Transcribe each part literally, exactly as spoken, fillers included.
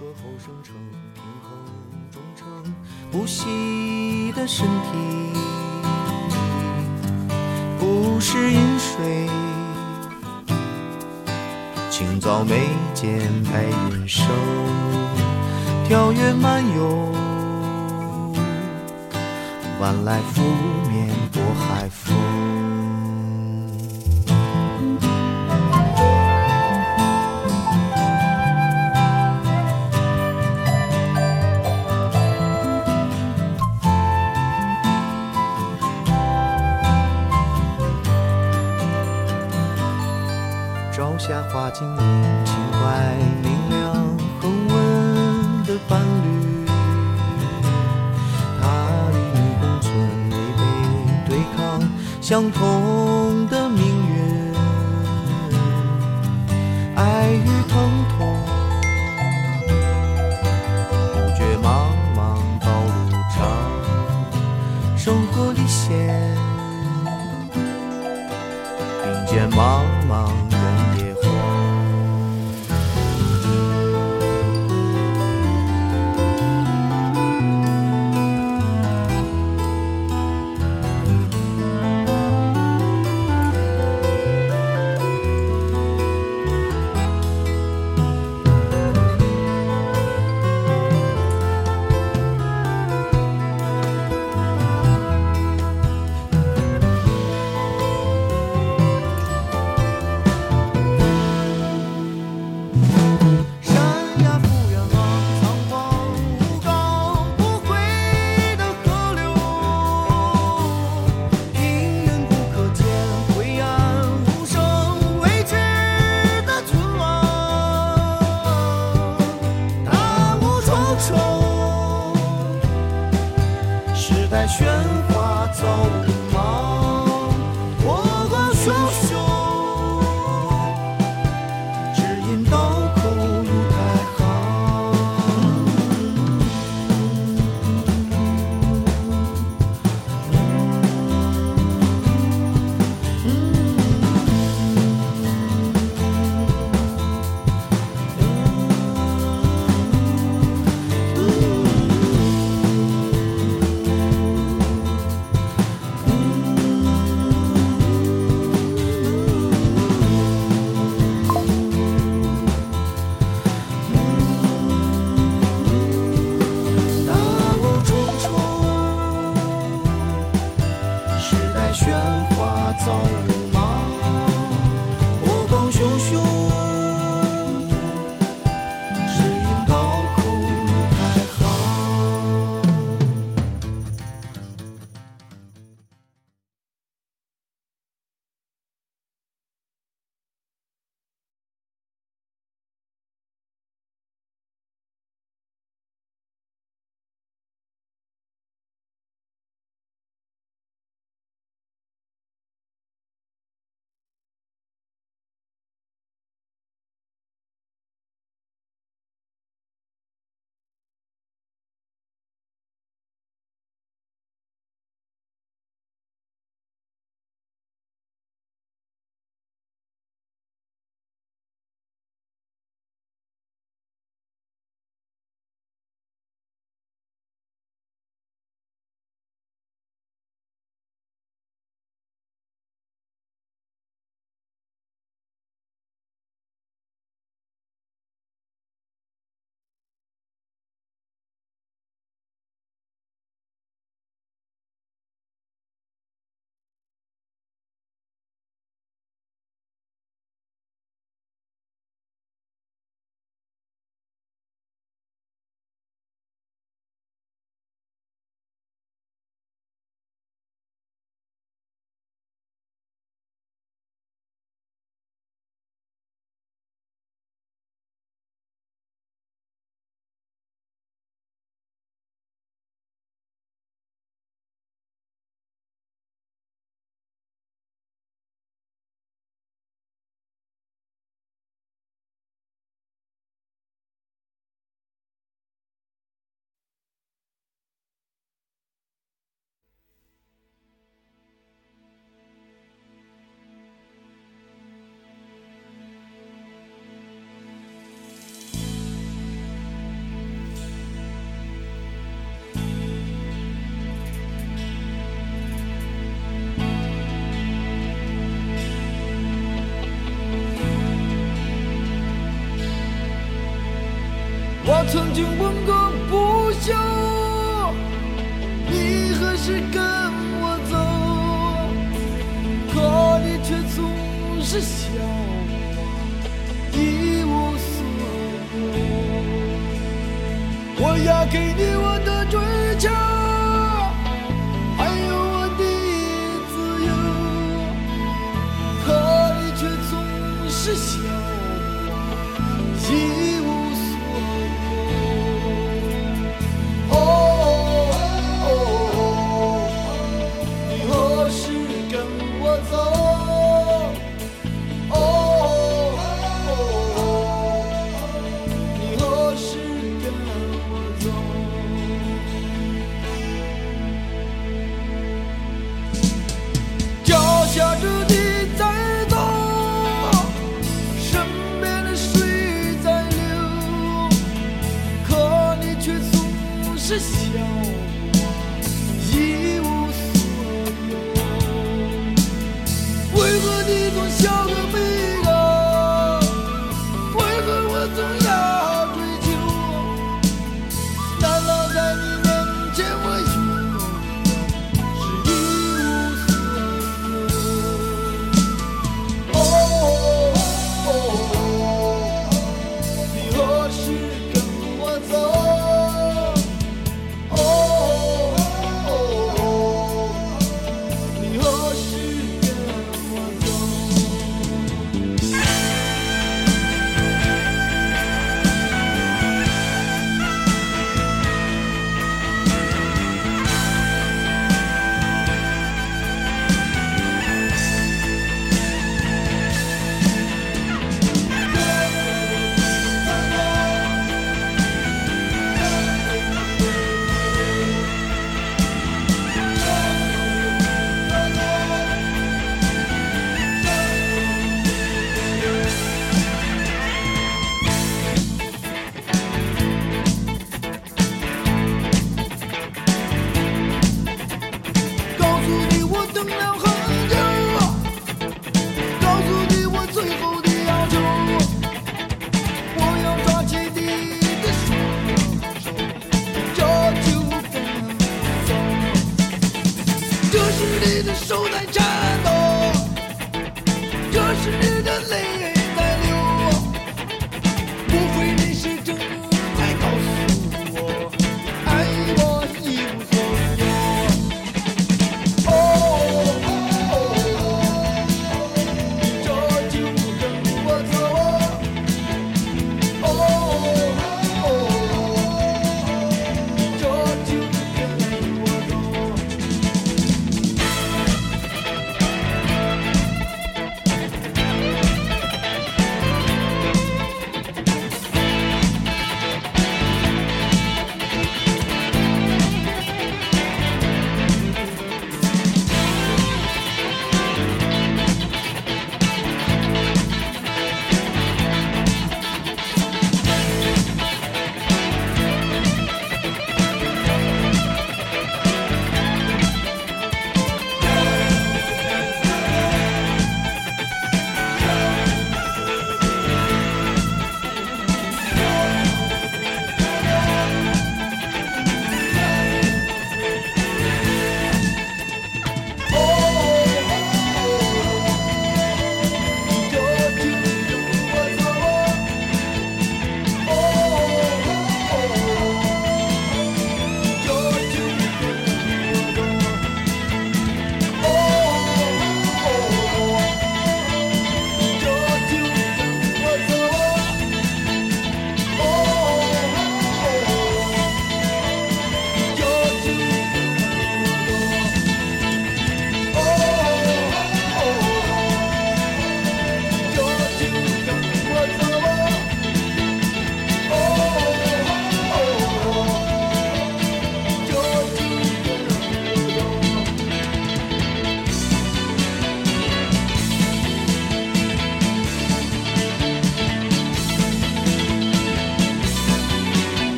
歌后生成，平衡忠诚不息的身体，不是饮水，清早眉间白云生，跳跃漫游，晚来拂面拨海风。朝霞花精灵，情怀明亮，恒温的伴侣，他与你共存，你被对抗，相同的命运，爱与疼痛，不觉茫茫道路长，生活历险，并肩茫茫人野荒。在喧哗走忙，波光汹汹，只因刀口如太行。 曾经问个不休，你何时跟我走？可你却总是笑我一无所有。我要给你我的追求，还有我的自由，可你却总是笑我一无所有。哦哦哦，你何时跟我走？哦哦，你何时跟我走？脚下着地在走，身边的水在流，可你却总是笑我一无所有。为何你总笑个没了？为何我总要追求？难道在你面前我拥有是一无所有？哦哦，你何时跟我走？哦。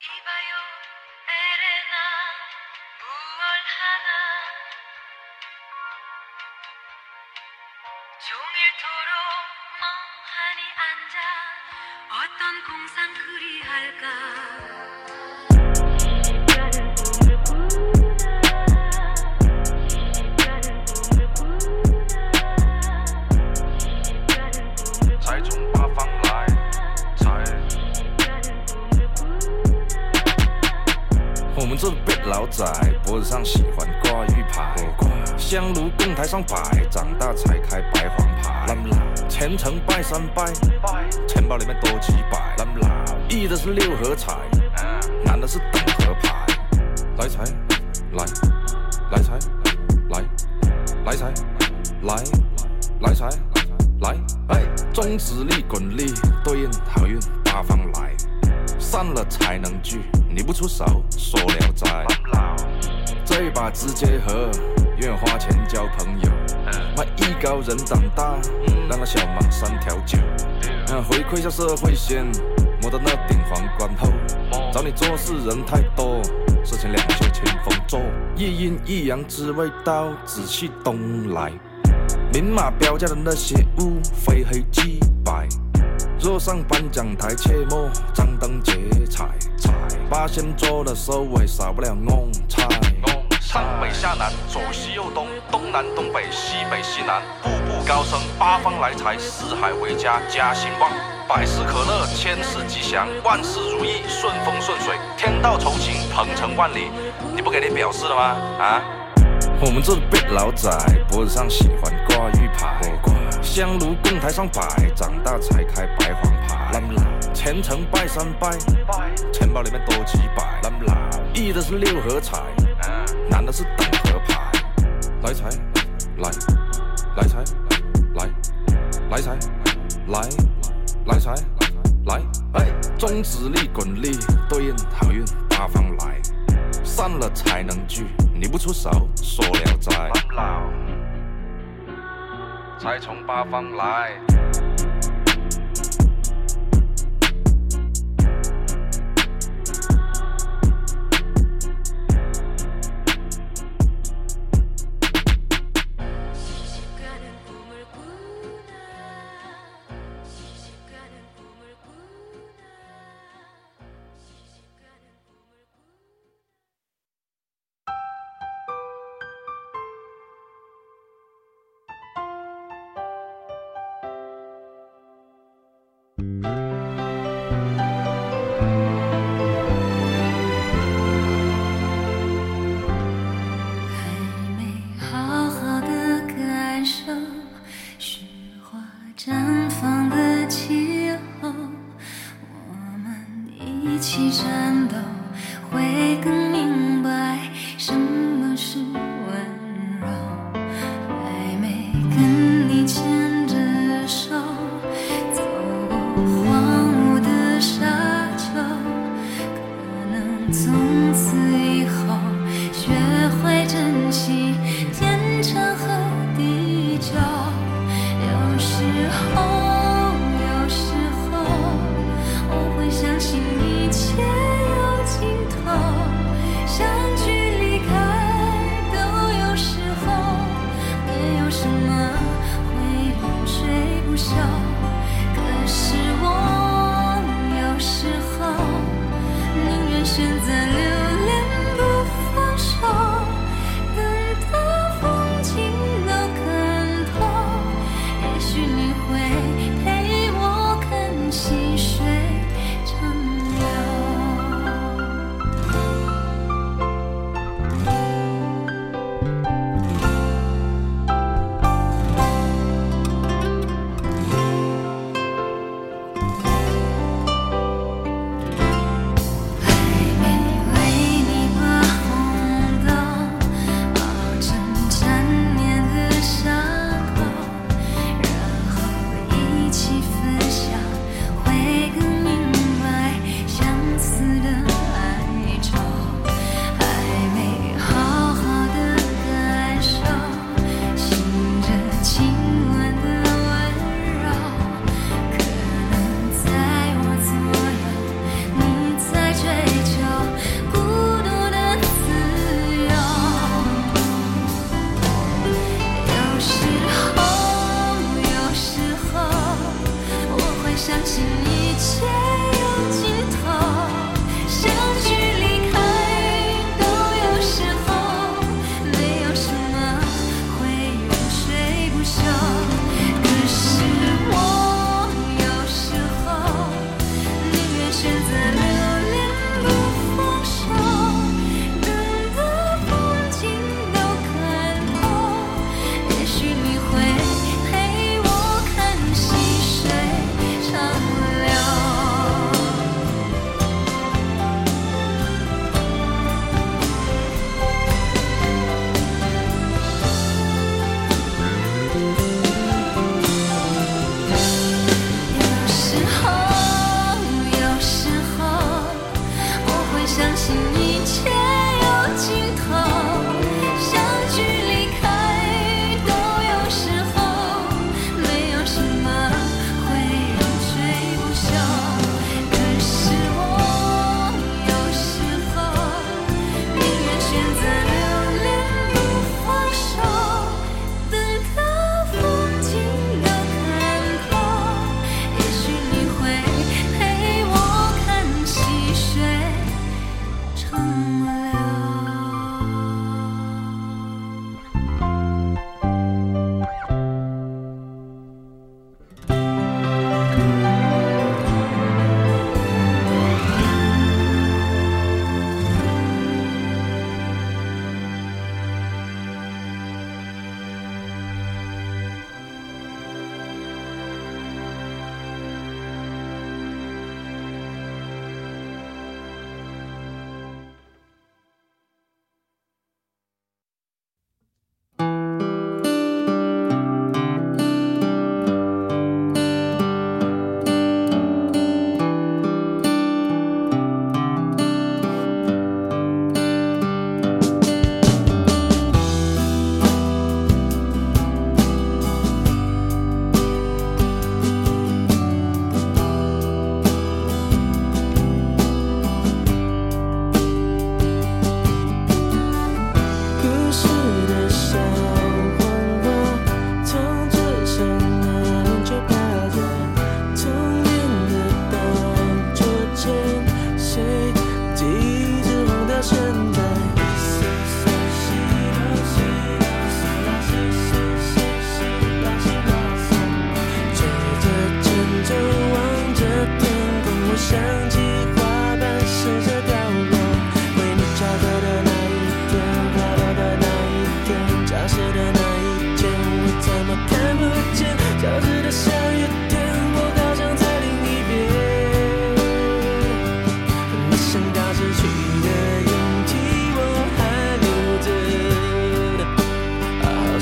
이봐요 에레나 무얼 하나 종일토록 멍하니 앉아 어떤 공상 그리할까 才从八方来，才。我们这辈老仔脖子上喜欢挂玉牌，香炉供台上摆，长大才开白黄牌。虔诚拜三拜，钱包里面多几百。一的是六合彩，男的是等合牌。来财，来，来财，来，来财，来，来财，来，哎，中指力滚力对应好运八方来，散了才能聚，你不出手说了斋。这把直接和，愿花钱交朋友，卖艺高人胆大，让他小忙三条酒，回馈下社会先，摸到那顶皇冠后，找你做事人太多，事情两袖清风做，一阴一阳之谓道，紫气东来。明码标价的那些物，非黑即白。若上颁奖台，切莫张灯结彩。八仙桌的收尾，少不了弄菜。上北下南，左西右东，东南东北，西北西南，步步高升，八方来财，四海为家，家兴旺。百事可乐，千事吉祥，万事如意，顺风顺水，天道酬勤，鹏程万里。你不给你表示了吗？啊？我们这辈老仔脖子上喜欢挂玉牌，香炉供台上摆，长大才开白黄牌。虔诚拜三拜，钱包里面多几百。一的是六合彩，男的是等合牌。来财，来，来财，来，来财，来，来财，来，哎，中指力滚力对应好运八方来，散了才能聚，你不出手说了斋。才从八方来。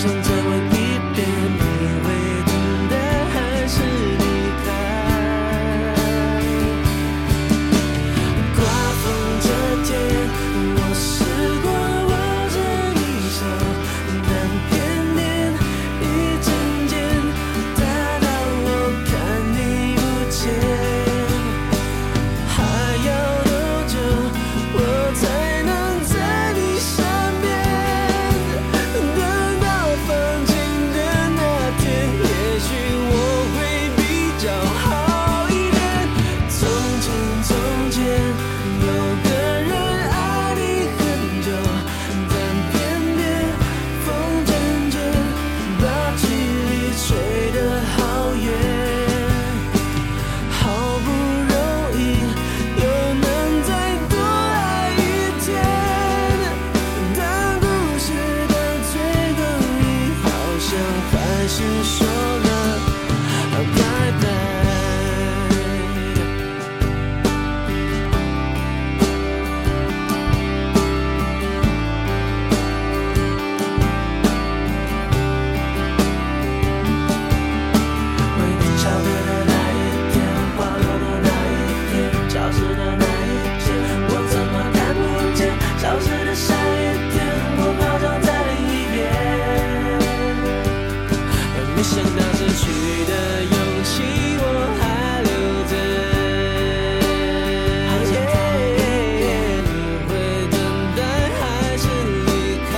想再问一遍，你会等待还是离开？刮风这天，我试过握着你手，但偏偏一阵间大到我看你不见。还要多久我才能在你身边？等到放晴的那天，也许我会比较好一点。从前从前有个人爱你很久，但偏偏风阵阵把距离吹得好远。好不容易又能再多爱一天，但故事的最后你好像还是说了拜拜。为你敲门的那一天，花落的那一天，消失的那一天，我怎么看不见？消失的下一天，我跑到在另一边。没想到失去的勇气我还留着。你会等待还是离开？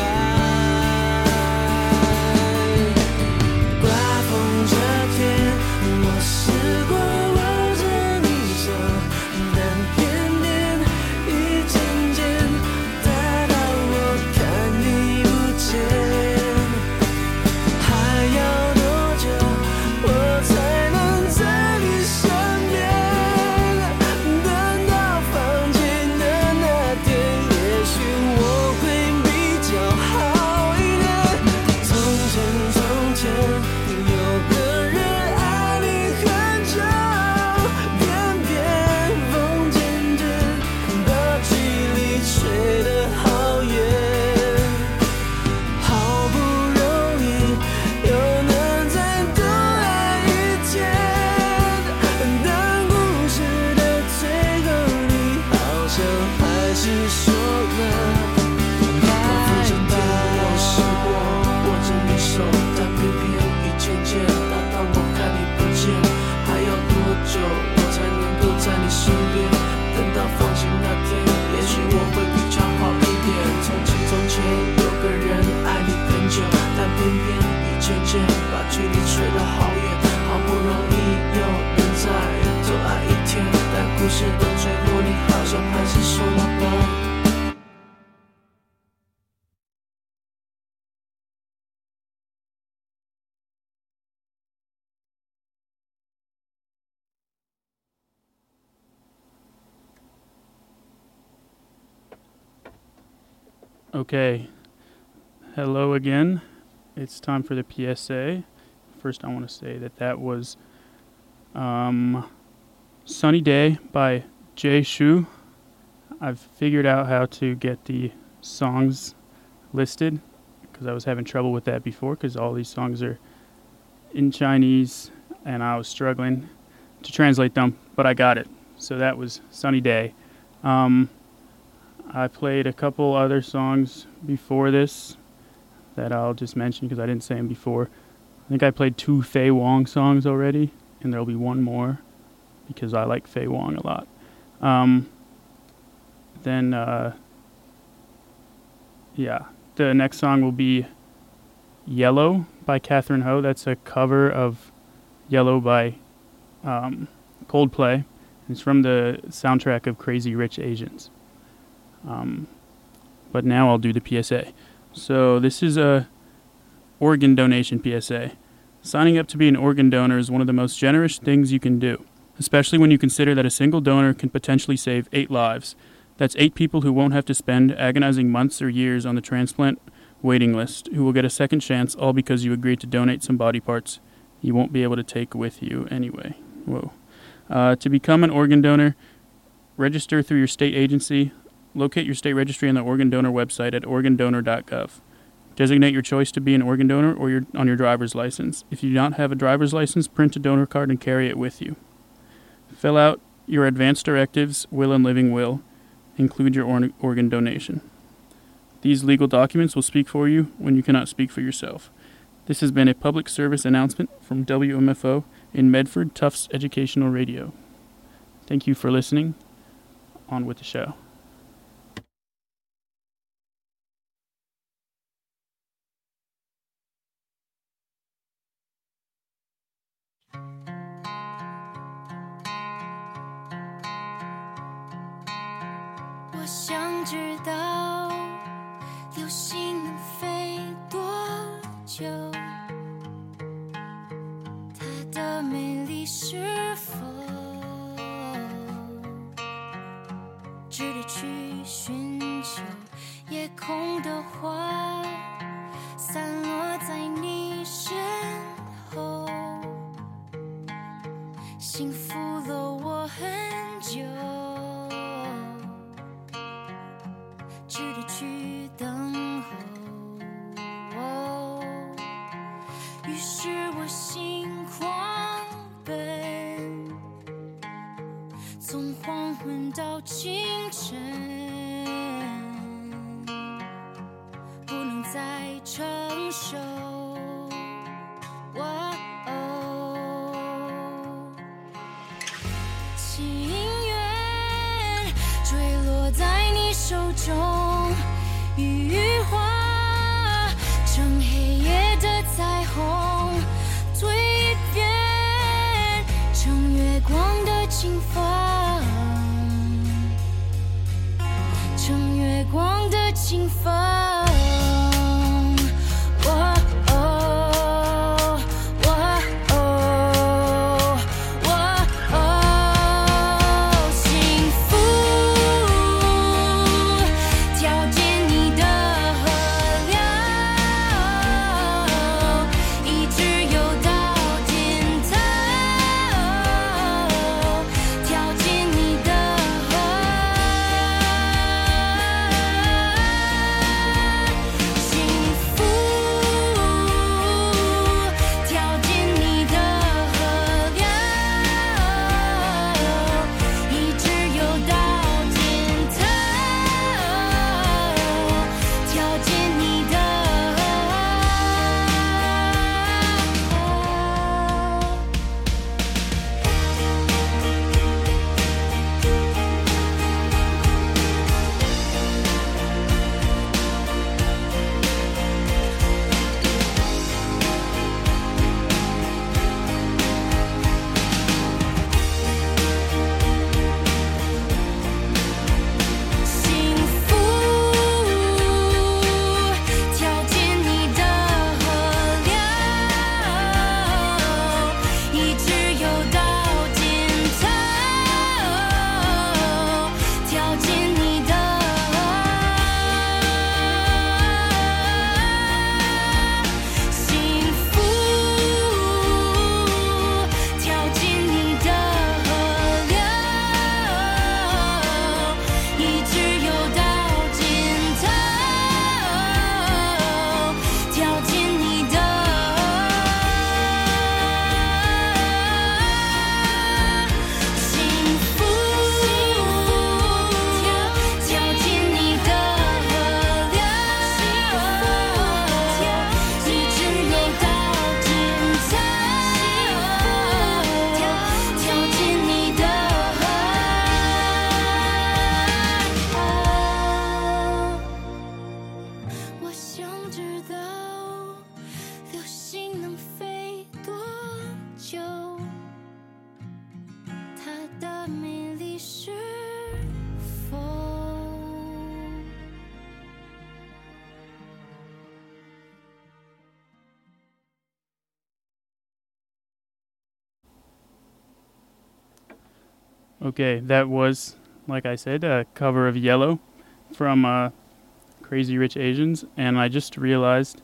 刮风这天，我试过握着你手，但偏偏一阵间大到我看你不见。还要多久我才能在你身边？等到放晴的那天，也许我会比较好一点。从前从前有个人爱你很久，偏偏风渐渐把距离吹得好远。好不容易又能再多爱一天，但故事的最后你好像还是说了拜拜。我试过握着你手，但偏偏一渐渐大到我看你不见。还要多久我才能够在你身边？等到放晴那天，也许我会比较好一点。从前从前有个人爱你很久，但偏偏一渐渐把距离吹得好远。好不容易又能再多爱一天，但故事的最后你好像还是说了拜。 Okay, hello again. It's time for the P S A. First, I want to say that that was um, Sunny Day by Jay Shu. I've figured out how to get the songs listed because I was having trouble with that before because all these songs are in Chinese and I was struggling to translate them, but I got it. So that was Sunny Day. Um, I played a couple other songs before this that I'll just mention because I didn't say them before. I think I played two Faye Wong songs already, and there'll be one more because I like Faye Wong a lot. Um, then, uh, yeah, the next song will be Yellow by Catherine Ho. That's a cover of Yellow by um, Coldplay. It's from the soundtrack of Crazy Rich Asians. Um, but now I'll do the P S A. So this is a organ donation P S A. Signing up to be an organ donor is one of the most generous things you can do, especially when you consider that a single donor can potentially save eight lives. That's eight people who won't have to spend agonizing months or years on the transplant waiting list, who will get a second chance all because you agreed to donate some body parts you won't be able to take with you anyway. Whoa. Uh, to become an organ donor, register through your state agency. Locate your state registry on the organ donor website at organ donor dot gov. Designate your choice to be an organ donor or your, on your driver's license. If you do not have a driver's license, print a donor card and carry it with you. Fill out your advance directives, will and living will. Include your or- organ donation. These legal documents will speak for you when you cannot speak for yourself. This has been a public service announcement from W M F O in Medford Tufts Educational Radio. Thank you for listening. On with the show. 我想知道流星能飞多久，它的美丽是否值得去寻求？夜空的花散落在你身后，幸福了我很久，值得去等候。哦，于是我心狂奔，从黄昏到清晨，不能再承受。哦哦，情缘坠落在你手中，羽化成黑夜的彩虹，蜕变成月光的清风，成月光的清风。 Okay, that was, like I said, a cover of Yellow from uh, Crazy Rich Asians, and I just realized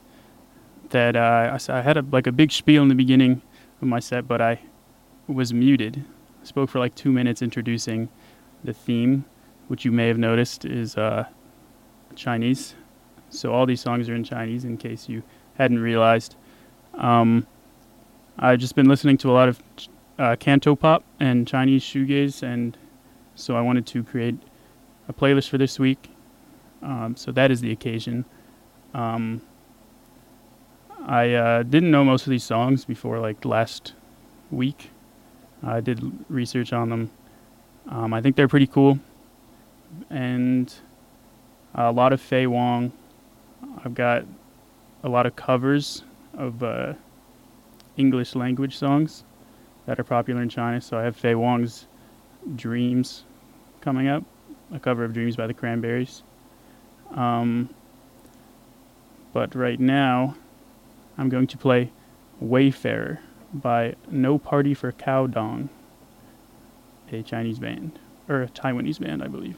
that uh, I, I had a, like a big spiel in the beginning of my set, but I was muted. I spoke for like two minutes introducing the theme, which you may have noticed is uh, Chinese. So all these songs are in Chinese, in case you hadn't realized. Um, I've just been listening to a lot of uh, canto pop and Chinese shoegaze, and so I wanted to create a playlist for this week. Um, so that is the occasion. Um, I uh, didn't know most of these songs before like last week. I did research on them. Um, I think they're pretty cool, and a lot of Faye Wong. I've got a lot of covers of uh, English language songs that are popular in China. So I have Faye Wong's Dreams coming up, a cover of Dreams by the Cranberries. Um, but right now, I'm going to play Wayfarer by No Party for Cow Dong, a Chinese band, or a Taiwanese band, I believe.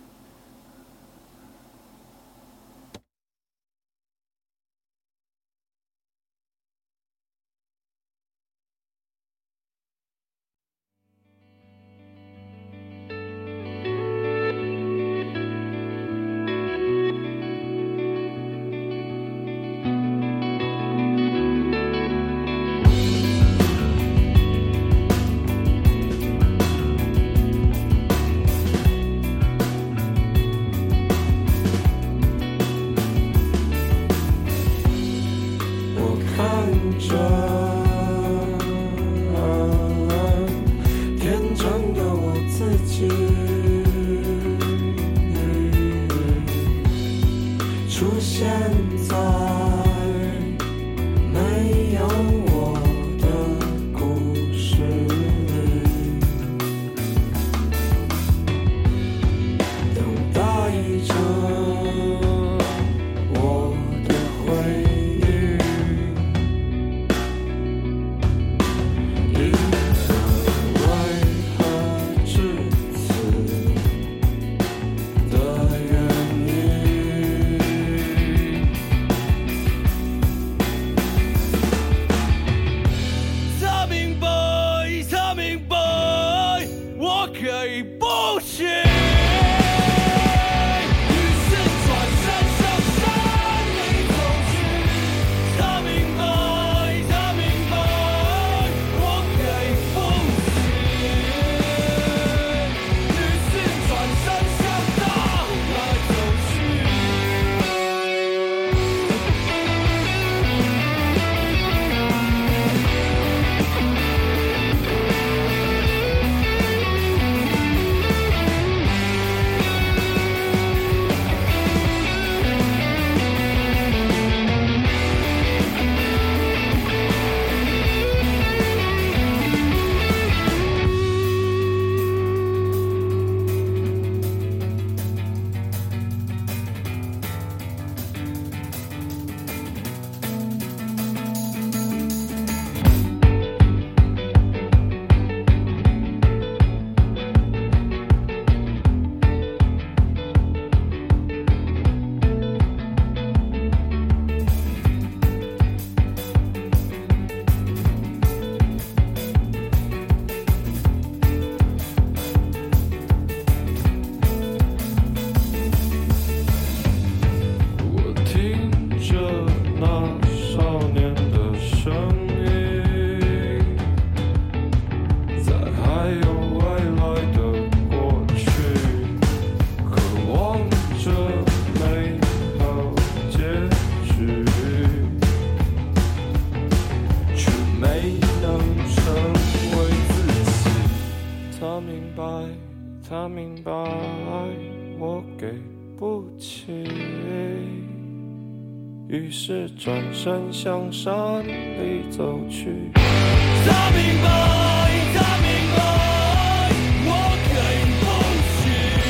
于是转身向山里走去。他明白，他明白，我可以不去。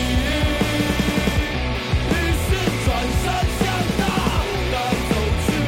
于是转身向大海走去。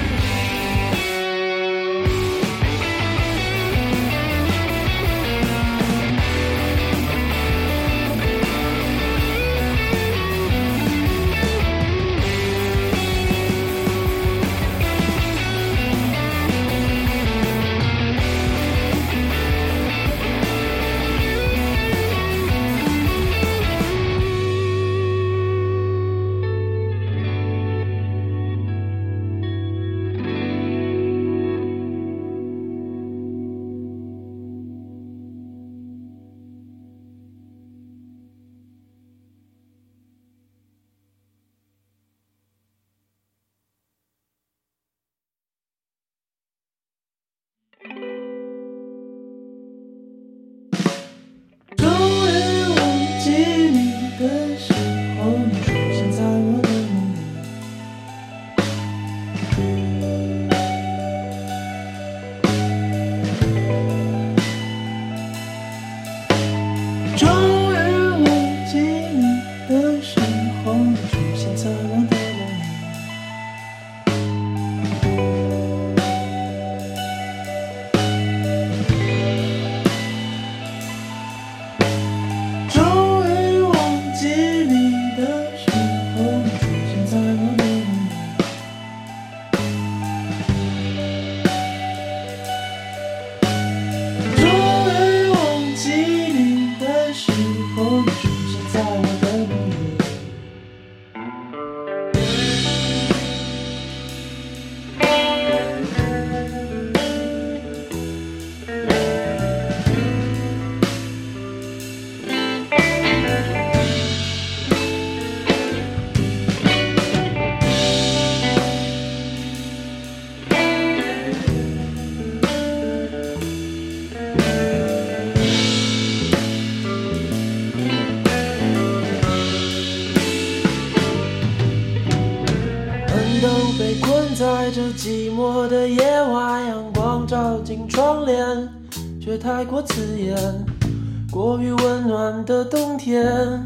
夜晚阳光照进窗帘，却太过刺眼，过于温暖的冬天，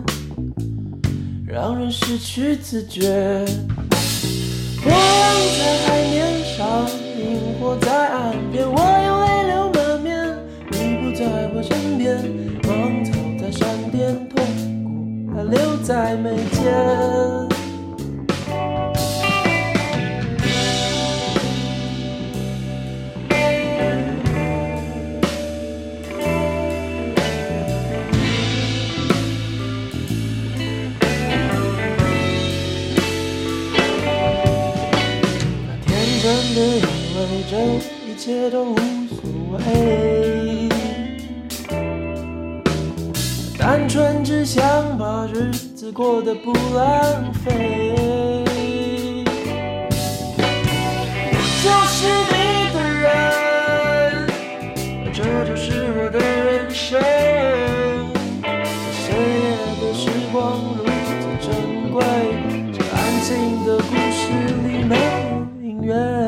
让人失去自觉。波浪在海面上，萤火在岸边，我有泪流满面，你不在我身边，芒草在山巅，痛苦还留在眉间。真的以为这一切都无所谓，单纯只想把日子过得不浪费。我就是你的人，这就是我的人生。深夜的时光如此珍贵，这安静的故事里没有音乐。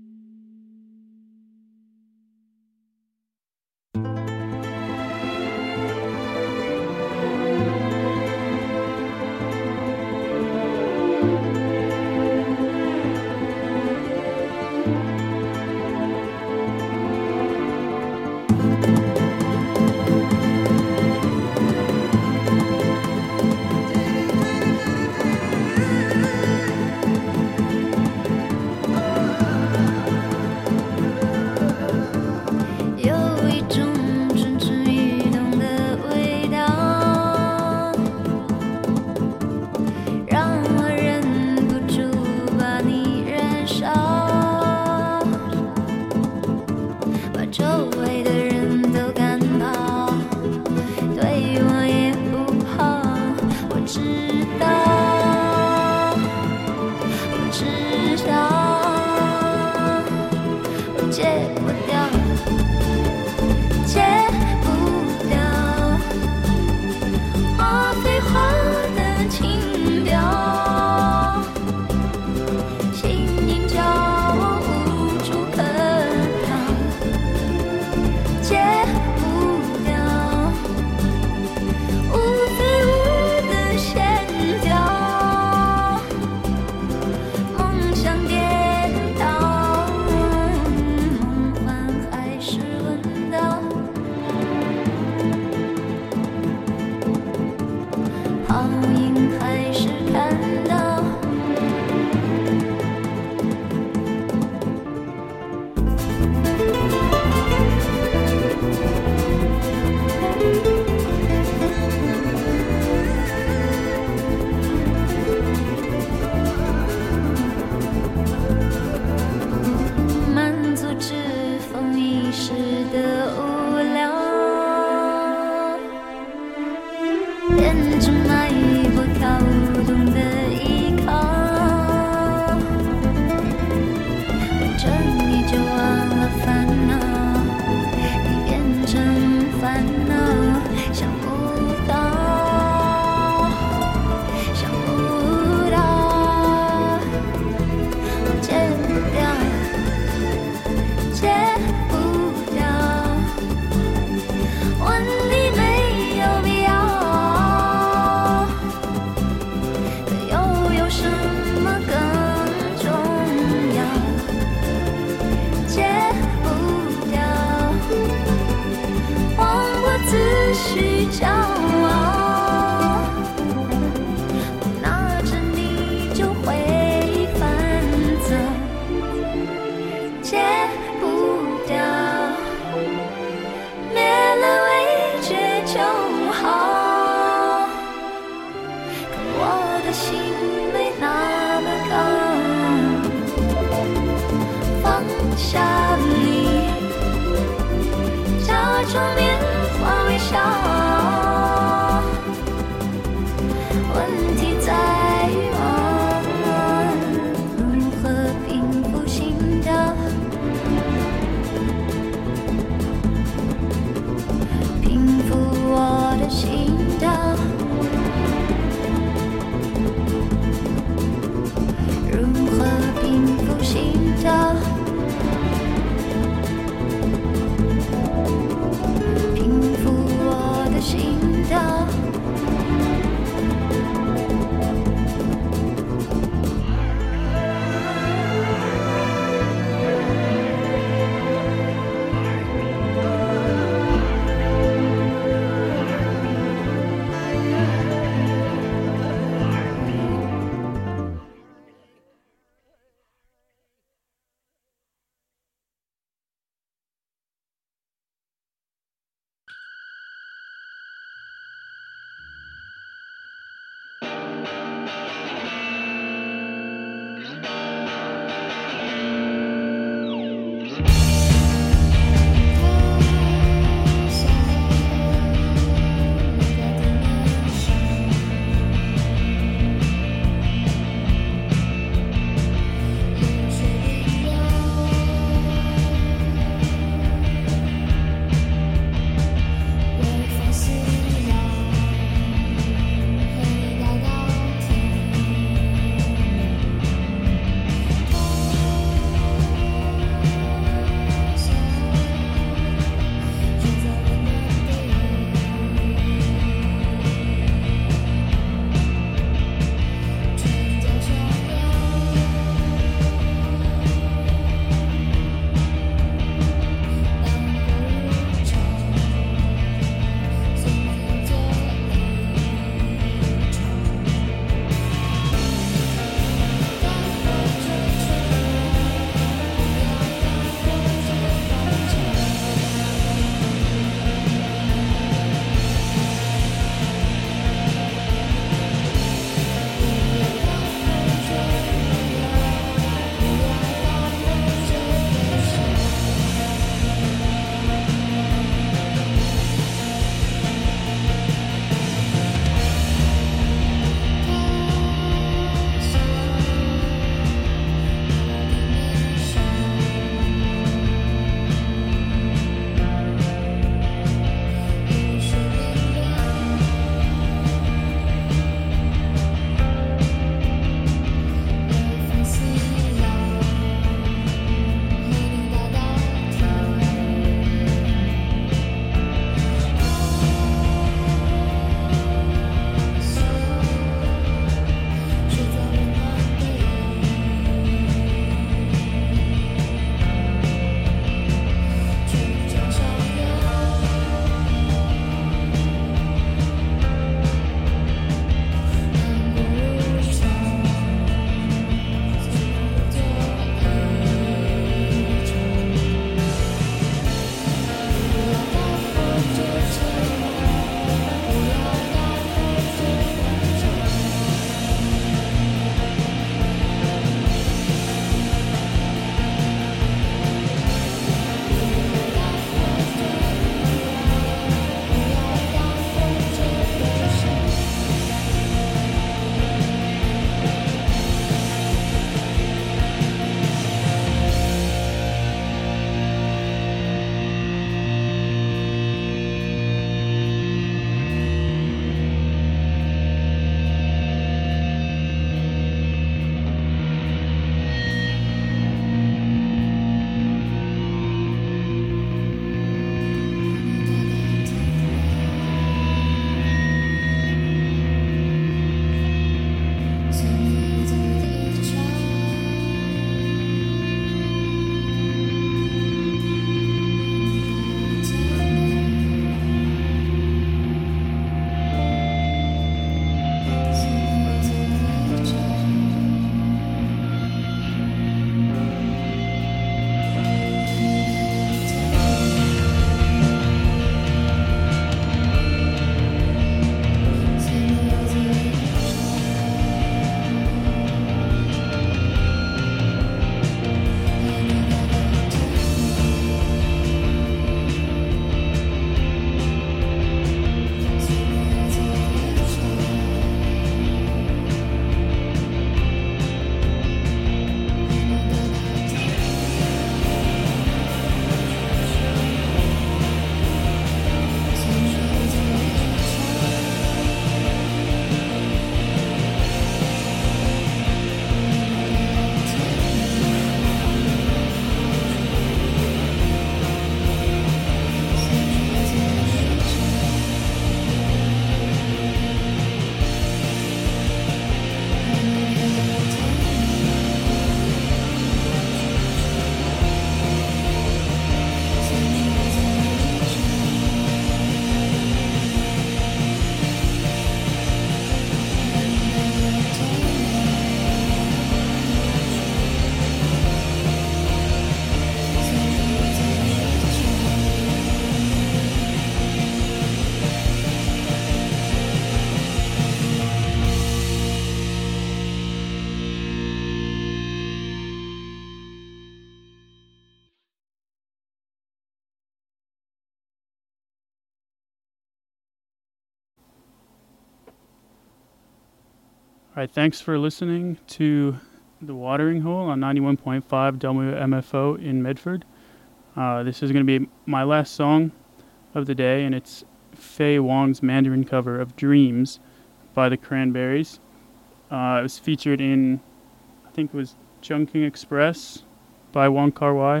right, thanks for listening to The Watering Hole on ninety-one point five W M F O in Medford. Uh, this is going to be my last song of the day, and it's Faye Wong's Mandarin cover of Dreams by the Cranberries. Uh, it was featured in, I think it was Chungking Express by Wong Kar-wai.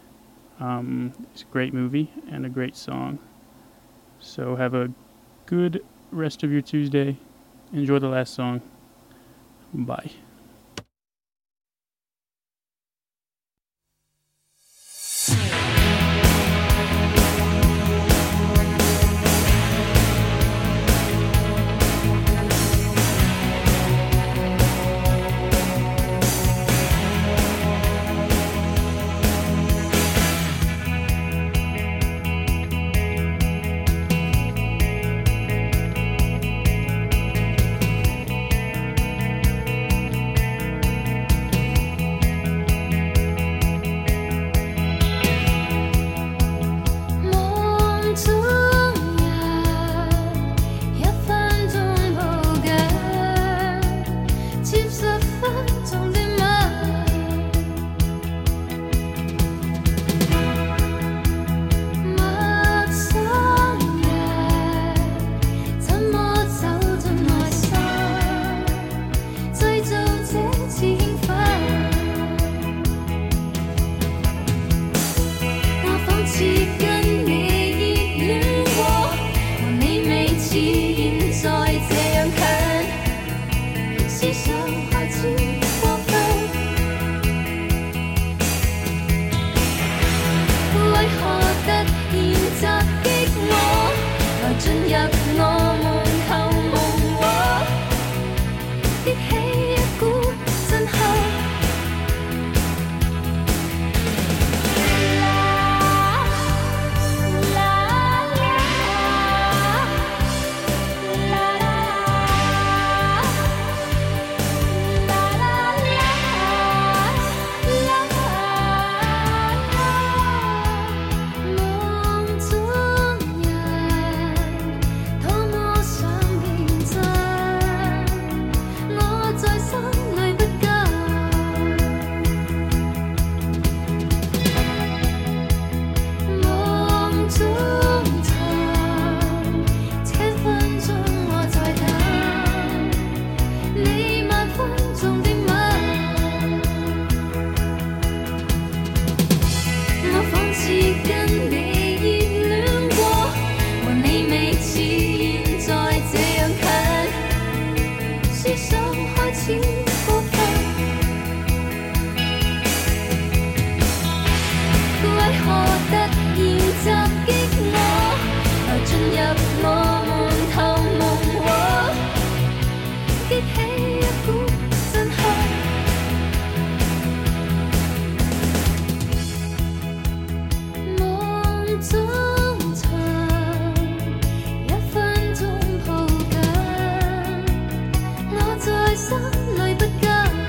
Um, it's a great movie and a great song. So have a good rest of your Tuesday. Enjoy the last song. Bye.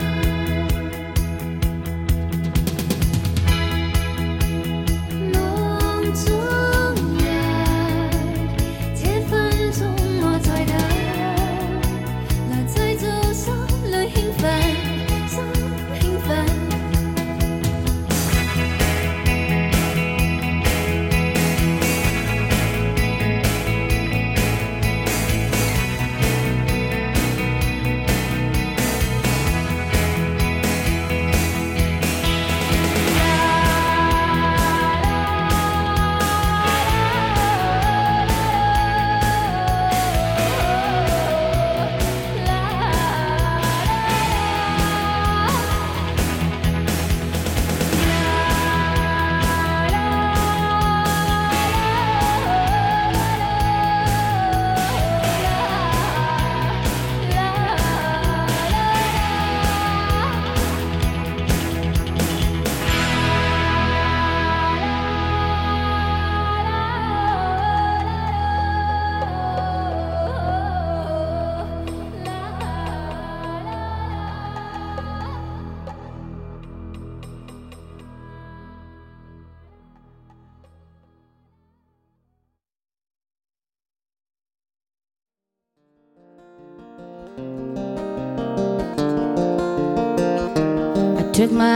No took my